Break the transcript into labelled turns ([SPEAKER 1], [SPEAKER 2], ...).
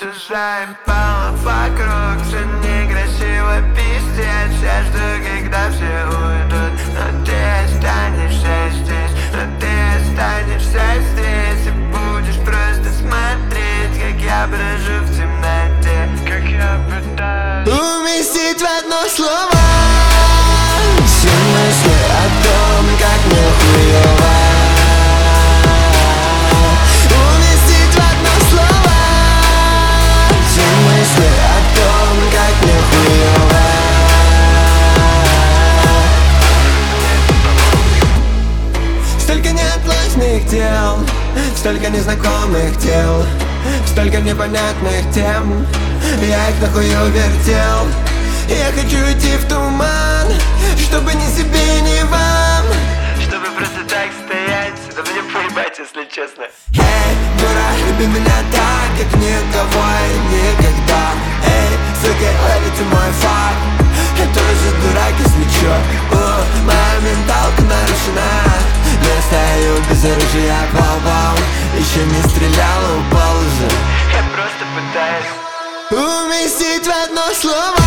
[SPEAKER 1] Все заебало вокруг, все некрасиво, пиздец. Я жду, когда все уйдут, но ты останешься здесь, но ты останешься здесь. И будешь просто смотреть, как я брожу в темноте, как я пытаюсь
[SPEAKER 2] уместить в одно слово все мысли о том, как мне хуёво. Уместить в одно слово все мысли о том, как мне хуёво. Столько неотложных дел, столько незнакомых дел, столько непонятных тем. Я их нахуй вертел. Я хочу уйти в туман, чтобы ни себе, ни вам,
[SPEAKER 1] чтобы просто так стоять, да мне поебать, если честно.
[SPEAKER 2] Эй, дура, люби меня так, как никого и никогда. Эй, сука, ловите мой факт, я тоже дурак, если чё. Моя менталка нарушена, но я стою без оружия, бау-бау. Еще не стрелял, упал уже.
[SPEAKER 1] Я просто пытаюсь
[SPEAKER 2] уместить в одно слово